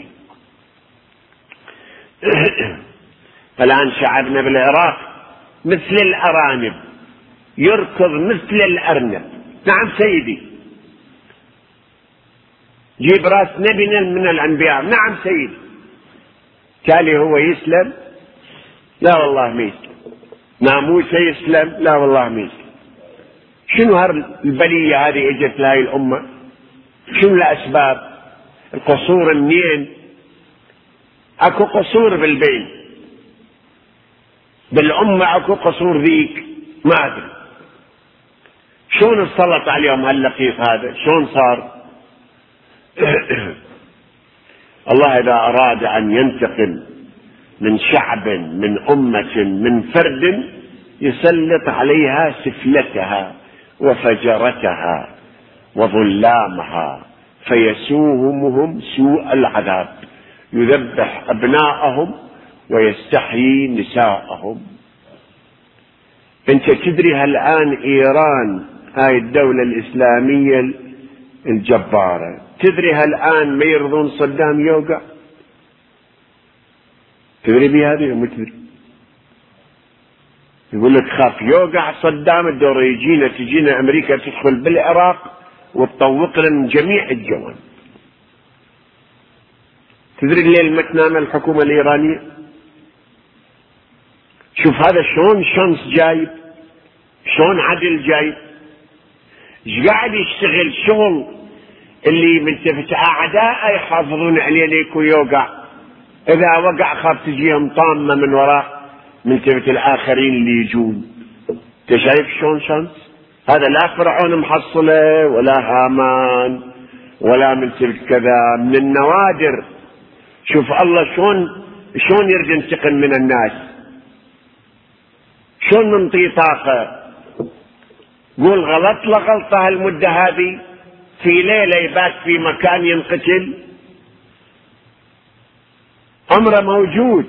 الآن شعبنا بالعراق مثل الأرانب، يركض مثل الأرنب. نعم سيدي، جيب راس نبي من الأنبياء. نعم سيدي. تالي هو يسلم؟ لا والله ما يسلم. ناموسه يسلم؟ لا والله ما يسلم. شنو هالبلية هذه اجت لهاي الأمة؟ شنو الأسباب؟ القصور منين؟ اكو قصور بالبين، بالأمة اكو قصور ذيك، ما أدري شلون انسلط عليهم هاللقيط هذا، شلون صار؟ الله إذا أراد أن ينتقم من شعب، من أمة، من فرد، يسلط عليها سفلتها وفجرتها وظلامها فيسومهم سوء العذاب، يذبح أبناءهم ويستحيي نساءهم. أنت تدري الآن إيران هاي الدولة الإسلامية الجبارة، تدري الآن ما يرضون صدام يوقع؟ تدري بهذه ولا تدري؟ يقول لك خاف يوقع صدام، الدور يجينا تجينا أمريكا تدخل بالعراق وتطوق لنا جميع الجوانب. تدري الليل ما تنام الحكومة الإيرانية؟ شوف هذا شلون شمس جايب، شلون عدل جايب، ايش قاعد يشتغل شغل اللي ملتفت أعداء يحافظون عليه ليكو يوقع، إذا وقع خاف تجيهم طامة من وراء ملتفت الآخرين اللي يجون. انت شايف شلون شمس؟ هذا لا فرعون محصله ولا هامان ولا ملتفت كذا، من النوادر. شوف الله شلون شلون يرجع ينتقم من الناس، شلون منطي طاقة. قول غلط لغلطة هالمدة هذه، في ليلة يبات في مكان ينقتل، أمره موجود.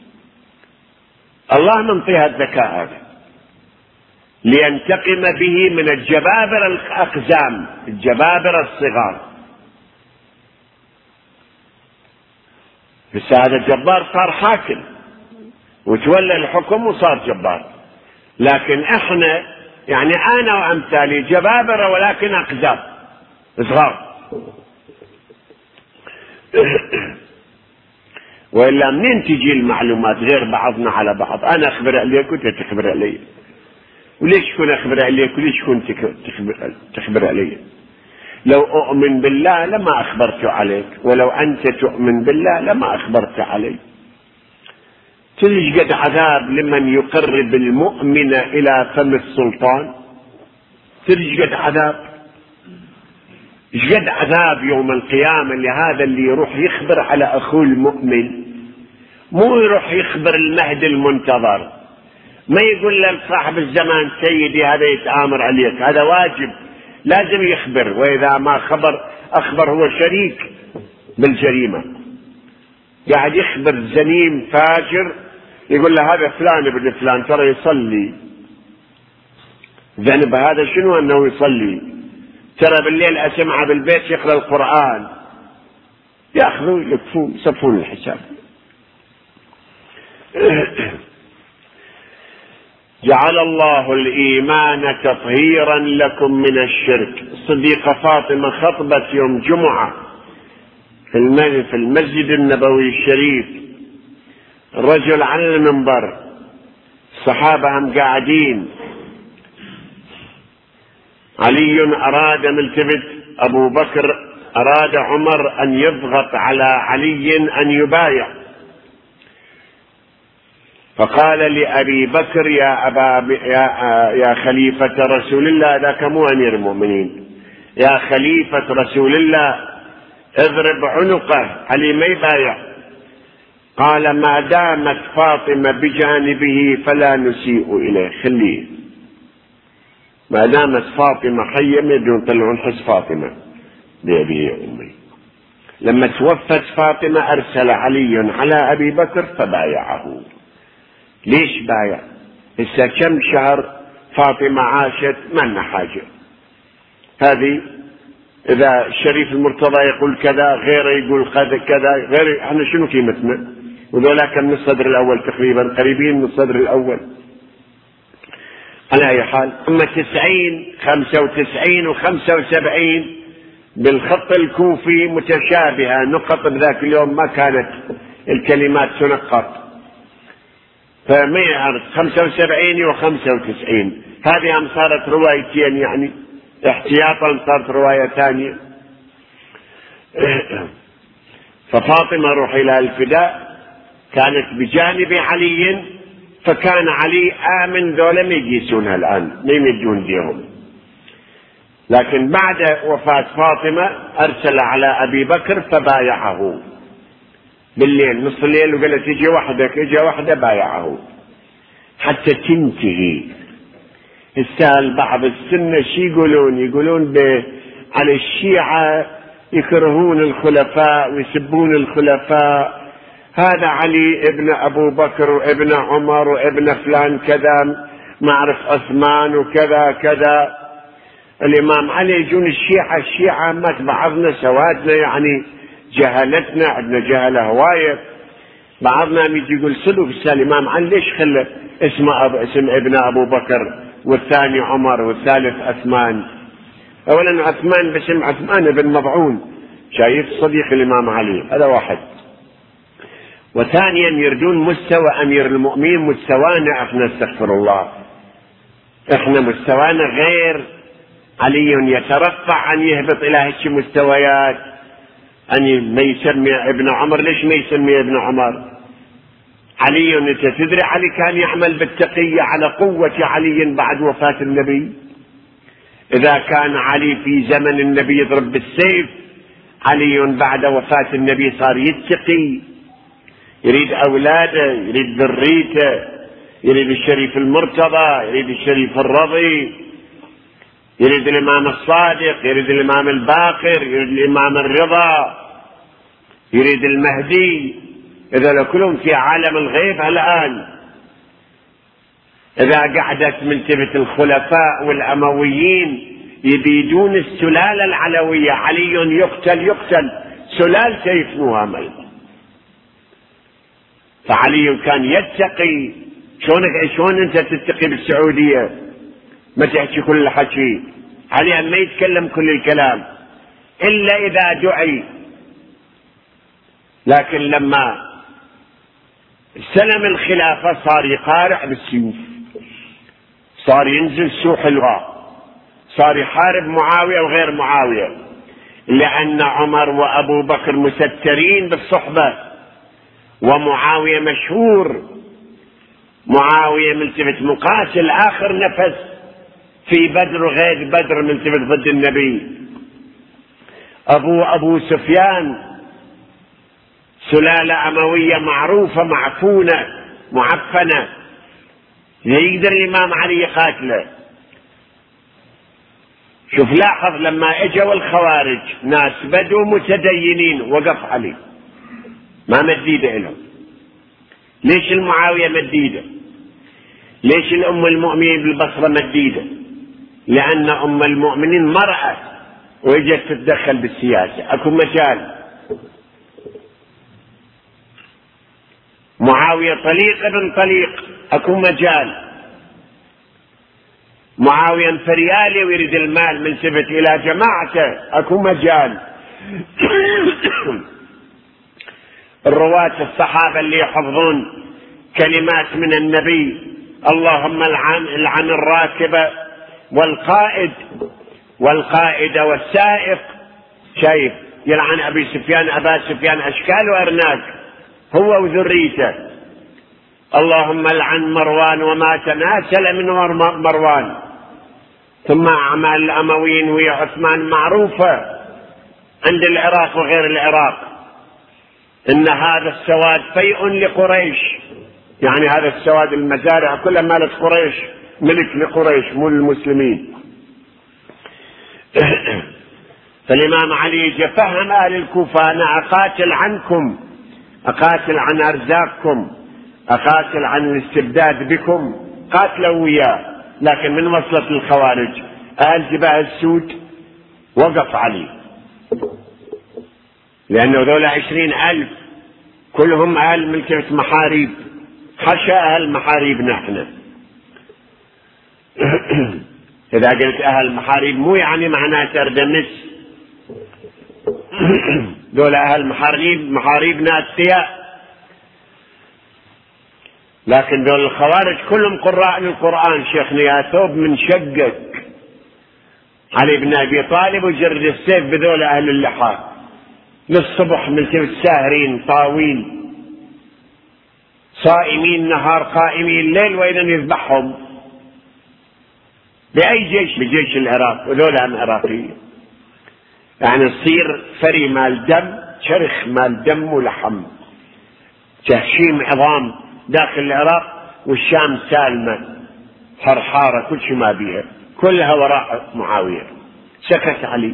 الله منطيها الذكاء هذا لينتقم به من الجبابرة الأقزام، الجبابرة الصغار. بس هذا الجبار صار حاكم وتولى الحكم وصار جبار، لكن احنا يعني انا وامثالي جبابرة ولكن اقزام صغار. والا منين تجي المعلومات غير بعضنا على بعض؟ انا اخبر عليك وانت تخبر علي، وليش كون اخبر عليك وليش كون تخبر, تخبر علي؟ لو اؤمن بالله لما اخبرت عليك، ولو انت تؤمن بالله لما اخبرت عليك. تلقى عذاب لمن يقرب المؤمن الى فم السلطان، تلقى عذاب، يجد عذاب يوم القيامة لهذا اللي يروح يخبر على أخوه المؤمن، مو يروح يخبر المهد المنتظر، ما يقول لصاحب الزمان سيدي هذا يتآمر عليك، هذا واجب لازم يخبر، وإذا ما خبر أخبر هو شريك بالجريمة. قاعد يخبر زنيم فاجر، يقول له هذا فلان ابن فلان ترى يصلي، ذنب هذا شنو أنه يصلي، ترى بالليل أسمعه بالبيت يقرأ القرآن، يأخذوا يكفون يصفون الحساب. جعل الله الإيمان تطهيرا لكم من الشرك. الصديقة فاطمة خطبت يوم جمعة في المسجد النبوي الشريف، الرجل على المنبر، الصحابة هم قاعدين، علي أراد ملتفت، أبو بكر أراد عمر أن يضغط على علي أن يبايع، فقال لأبي بكر يا أبا يا, يا خليفة رسول الله، ذاك مو أمير المؤمنين، يا خليفة رسول الله اضرب عنقه، علي ما يبايع. قال ما دامت فاطمة بجانبه فلا نسيء إليه، خليه ما دامت فاطمة حية، ما يبدون يطلعون حس فاطمة بأبيه وأمي. لما توفت فاطمة أرسل علي على أبي بكر فبايعه. ليش بايع؟ هسه كم شهر فاطمة عاشت ما لنا حاجة. هذه إذا الشريف المرتضى يقول كذا، غيره يقول كذا، غيره، احنا شنو قيمتنا؟ وذولاك من الصدر الأول تقريبا، قريبين من الصدر الأول. على أي حال، ثم تسعين خمسة وتسعين وخمسة وسبعين بالخط الكوفي متشابهة، نقط بذاك اليوم ما كانت الكلمات تنقط، فما يعرف خمسة وسبعين وخمسة وتسعين، هذه هم صارت روايتين، يعني احتياطا صارت رواية ثانية. ففاطمة روح إلى الفداء كانت بجانب علي، فكان علي آمن، ذولا ما يقيسونها الآن، ما يمدون ديهم. لكن بعد وفاة فاطمة أرسل على أبي بكر فبايعه بالليل، نصف الليل، وقال تجي وحدك، اجى وحده بايعه حتى تنتهي. السال بعض السنة شي يقولون يقولون على الشيعة يكرهون الخلفاء ويسبون الخلفاء، هذا علي ابن أبو بكر وابن عمر وابن فلان كذا، ما أعرف عثمان وكذا كذا، الإمام علي. يجون الشيعة الشيعة ما بعضنا سوادنا، يعني جهلتنا، عندنا جهلة هواية. بعضنا يجي يقول صدق الإمام علي ليش خلى اسمه أب... اسم ابن أبو بكر والثاني عمر والثالث عثمان؟ أولا عثمان باسم عثمان بن مضعون، شايف صديق الإمام علي، هذا واحد. وثانيا يردون مستوى أمير المؤمنين مستوانا احنا، استغفر الله، احنا مستوانا غير. علي يترفع أن يهبط إلى هيك مستويات، أن ما يسمي ابن عمر. ليش ما يسمي ابن عمر؟ علي، أنت تدري علي كان يعمل بالتقية على قوة علي بعد وفاة النبي. إذا كان علي في زمن النبي يضرب بالسيف، علي بعد وفاة النبي صار يتقي، يريد أولاده، يريد ذريته، يريد الشريف المرتضى، يريد الشريف الرضي، يريد الإمام الصادق، يريد الإمام الباقر، يريد الإمام الرضا، يريد المهدي. إذا كلهم في عالم الغيب الآن. إذا قعدت ملتفت الخلفاء والأمويين يبيدون السلالة العلوية، علي يقتل يقتل، سلالته يفنوها ميت. فعلي كان يتقي. شلون شلون أنت تتقي بالسعودية؟ ما تحكي كل الحكي. علي ما يتكلم كل الكلام إلا إذا دعي. لكن لما استلم الخلافة صار يقارع بالسيوف، صار ينزل سوح الغاء، صار يحارب معاوية وغير معاوية، لأن عمر وأبو بكر مسترين بالصحبة، ومعاوية مشهور. معاوية ملتفت مقاتل آخر نفس في بدر وغير بدر، ملتفت ضد النبي. أبو أبو سفيان سلالة أموية معروفة معفونة معفنة، لا يقدر الإمام علي يقاتله. شوف لاحظ لما اجوا الخوارج ناس بدوا متدينين وقف علي، ما مديده لهم. ليش المعاوية مديده؟ ليش الأم المؤمنين بالبصرة مديده؟ لأن أم المؤمنين مرأة وإجت تتدخل بالسياسة، أكو مجال. معاوية طليق ابن طليق، أكو مجال. معاوية امبريالي ويريد المال ملتفت إلى جماعته، أكو مجال. الرواة الصحابة اللي يحفظون كلمات من النبي، اللهم العن العن الراكب والقائد والقائد والسائق، شايف يلعن أبي سفيان أبا سفيان أشكال وأرناك هو وذريته. اللهم العن مروان وما تناسل من مروان. ثم أعمال الأمويين وهي عثمان معروفة عند العراق وغير العراق، إن هذا السواد فيء لقريش، يعني هذا السواد المزارع كلها مالت قريش، ملك لقريش مو للمسلمين. فالإمام علي فهم أهل الكوفة: أنا أقاتل عنكم، أقاتل عن أرزاقكم، أقاتل عن الاستبداد بكم، قاتلوا وياه. لكن من وصلت الخوارج أهل جبال السود وقف علي، لأنه ذولا عشرين ألف كلهم أهل ملكة محاريب، حشى أهل محاريب نحن. إذا قلت أهل محاريب مو يعني معناه تردمس، ذولا أهل محاريب، محاريبنا أتقياء. لكن ذول الخوارج كلهم قراء للقرآن. شيخنا يا ثوب من شقك علي بن أبي طالب وجرد السيف بذول أهل اللحى للصبح ملتفت ساهرين طاوين صائمين نهار قائمين ليل، وإذا يذبحهم بأي جيش؟ بجيش العراق، وذولا عراقيين. يعني تصير فري مال دم، شرخ مال دم ولحم، تهشيم عظام داخل العراق، والشام سالمة حرحارة كل شيء ما بيها، كلها وراء معاوية. سكت علي: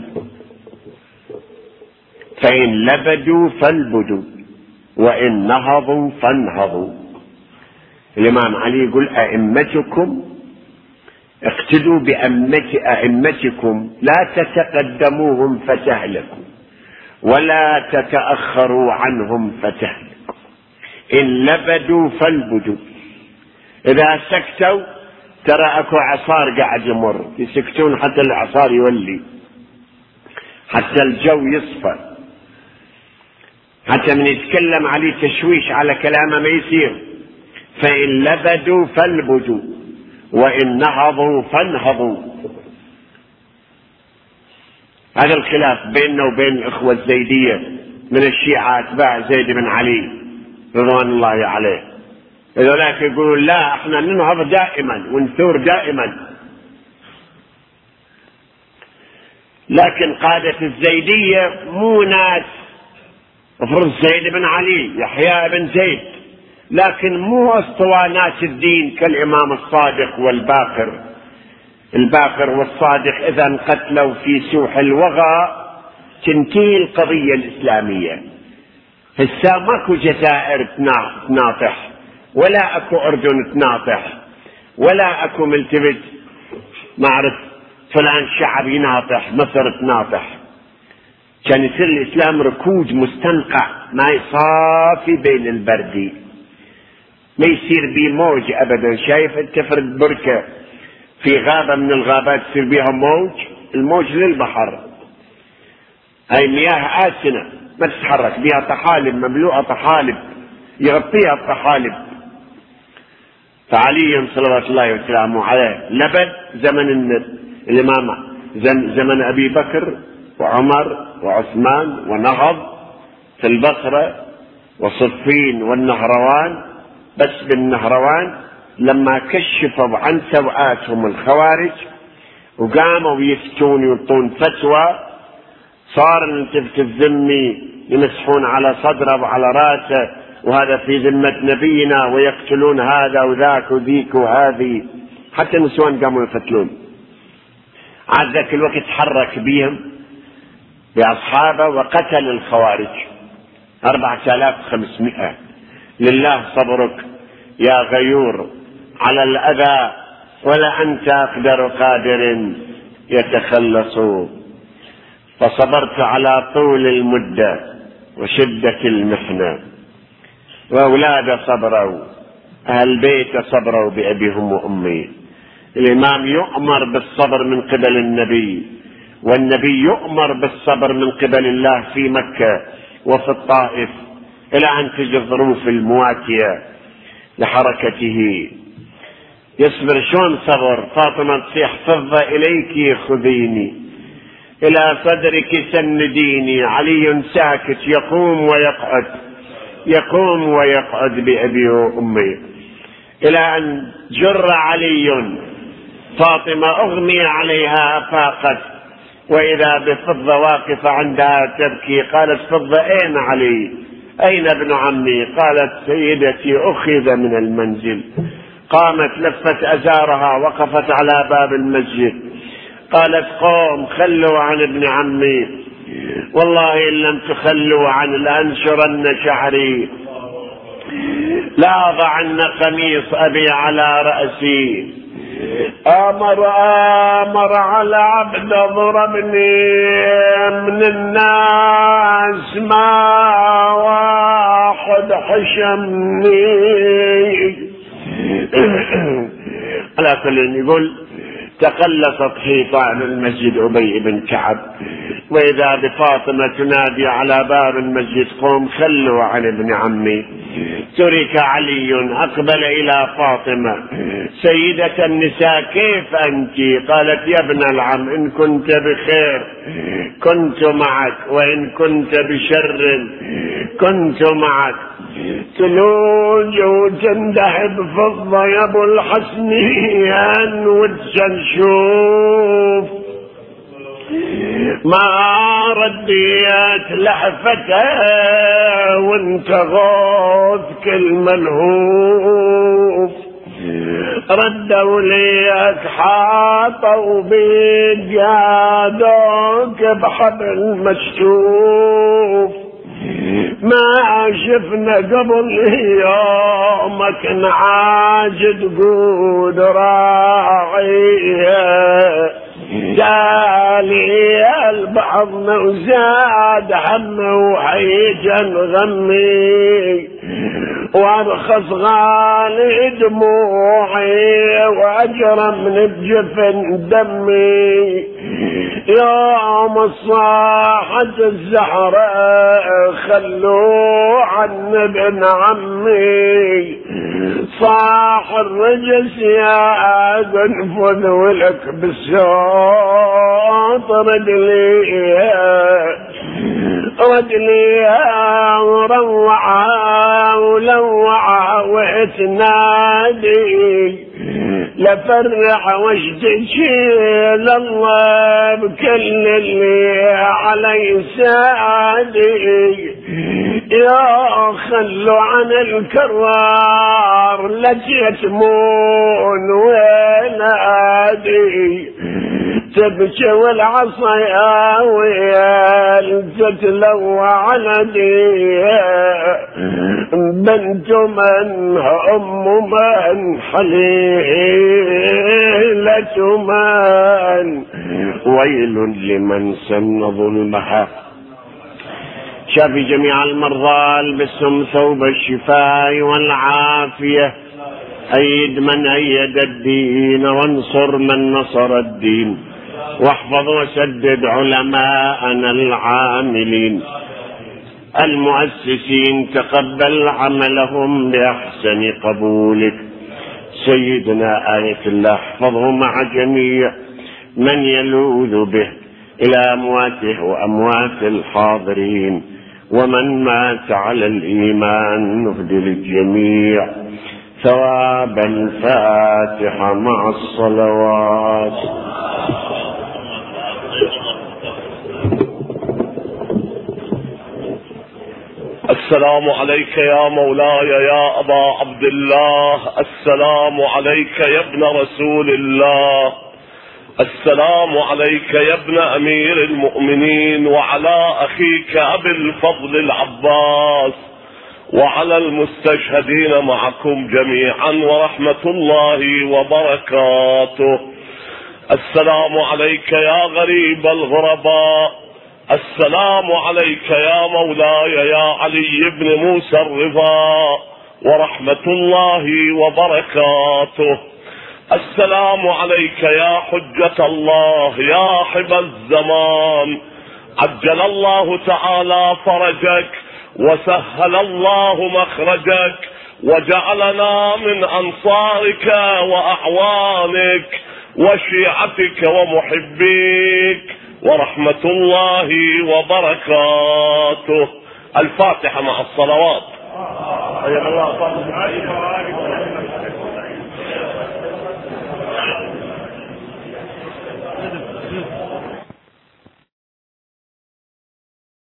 فإن لبدوا فالبدوا وإن نهضوا فانهضوا. الإمام علي يقول: أئمتكم اقتدوا بأئمتكم، لا تتقدموهم فتهلكوا ولا تتأخروا عنهم فتهلكوا. إن لبدوا فالبدوا، إذا سكتوا ترى أكو عصار قاعد يمر، يسكتون حتى العصار يولي، حتى الجو يصفى، حتى من يتكلم عليه تشويش على كلامه ما يصير. فإن لبدوا فالبدوا وإن نهضوا فانهضوا. هذا الخلاف بيننا وبين الإخوة الزيدية من الشيعة أتباع زيد بن علي رضوان الله عليه. هذولاك يقولون: لا، احنا ننهض دائما ونثور دائما. لكن قادة الزيدية مو ناس افرض زيد بن علي، يحيى بن زيد، لكن مو اسطوانات الدين كالإمام الصادق والباقر. الباقر والصادق إذا انقتلوا في سوح الوغى تنتهي القضية الإسلامية. هسا ماكو جزائر تناطح، ولا اكو أردن تناطح، ولا اكو ملتفت ما أعرف فلان شعب يناطح، مصر تناطح. كان يصير الإسلام ركود مستنقع ما يصافي بين البردي، ما يصير بيه موج أبدا. شايف أنت فرد بركة في غابة من الغابات يصير بيها موج، الموج للبحر، هاي مياه آسنة ما تتحرك بيها، طحالب مملوءة طحالب يغطيها الطحالب. فعلي صلوات الله وسلامه عليه لبد زمن الإمام، زمن أبي بكر وعمر وعثمان، ونهض في البصرة وصفين والنهروان. بس بالنهروان لما كشفوا عن سوءاتهم الخوارج وقاموا يفتون ويعطون فتوى، صار التفت الذمي يمسحون على صدره وعلى راسه، وهذا في ذمة نبينا، ويقتلون هذا وذاك وذيك وهذه، حتى النسوان قاموا يفتلون. عاد ذاك الوقت تحرك بهم بأصحابه وقتل الخوارج أربعة آلاف وخمسمائة. لله صبرك يا غيور على الأذى، ولا أنت أقدر قادر يتخلص. فصبرت على طول المدة وشدة المحنة، وأولاد صبروا، أهل بيت صبروا بأبيهم وأمي. الإمام يؤمر بالصبر من قبل النبي، والنبي يؤمر بالصبر من قبل الله في مكة وفي الطائف، إلى أن تجي الظروف المواتية لحركته. يصبر شلون صبر؟ فاطمة تصيح: فضة إليك خذيني، إلى صدرك سنديني. علي ساكت يقوم ويقعد، يقوم ويقعد بأبي وأمي، إلى أن جر علي. فاطمة أغمي عليها أفاقت، وإذا بفضة واقفة عندها تبكي. قالت: فضة أين علي؟ أين ابن عمي؟ قالت: سيدتي أخذ من المنزل. قامت لفت أزارها، وقفت على باب المسجد، قالت: قوم خلوا عن ابن عمي، والله إن لم تخلوا عن لأنشرن شعري، لا أضعن قميص أبي على رأسي. أمر أمر على عبد ضربني من الناس ما واحد حشمني. على كل يقول تقلصت حيطان المسجد أبي بن كعب، وإذا بفاطمة تنادي على باب المسجد قوم خلوا عن ابن عمي. ترك علي أقبل إلى فاطمة سيدة النساء كيف أنت؟ قالت يا ابن العم إن كنت بخير كنت معك، وإن كنت بشر كنت معك. تلوج وتندهب فضة يا ابو الحسنين وتشوف ما رديت لحفتها وانت غوث كل ملهوف. ردوا ليك حاطوا بيد جادوك بحبل مشتوف. ما شفنا قبل يومك نعاجد قود راعيه. جالي البعضنا وزاد همه وحيجن غمي، وارخص غالي دموعي واجرى من بجفن دمي. يوم الصاحة الزهراء خلوا عن ابن عمي. صاح الرجس يا قنفذ ولك بالصوت رجلي رجلي روعة ولوعة وتنادي لفرح واشتكي لله بكل اللي علي سادي. يا خلوا عن الكرار لتيتمون ونادي. تبكي والعصا ويال تتلوى على دي. بنت من أم من حليلة من. ويل لمن سن ظلمها. شافي جميع المرضى البسهم ثوب الشفاء والعافية. أيد من أيد الدين وانصر من نصر الدين. واحفظ وسدد علماءنا العاملين المؤسسين. تقبل عملهم بأحسن قبولك. سيدنا آية الله احفظه مع جميع من يلوذ به إلى أمواته وأموات الحاضرين، ومن مات على الإيمان نهدي للجميع ثواب الفاتحة مع الصلوات. السلام عليك يا مولاي يا أبا عبد الله. السلام عليك يا ابن رسول الله. السلام عليك يا ابن أمير المؤمنين، وعلى أخيك أبي الفضل العباس، وعلى المستشهدين معكم جميعا ورحمة الله وبركاته. السلام عليك يا غريب الغرباء. السلام عليك يا مولاي يا علي بن موسى الرضا ورحمة الله وبركاته. السلام عليك يا حجة الله يا حب الزمان. عجل الله تعالى فرجك وسهل الله مخرجك وجعلنا من أنصارك وأعوانك وشيعتك ومحبيك ورحمة الله وبركاته. الفاتحة مع الصلوات.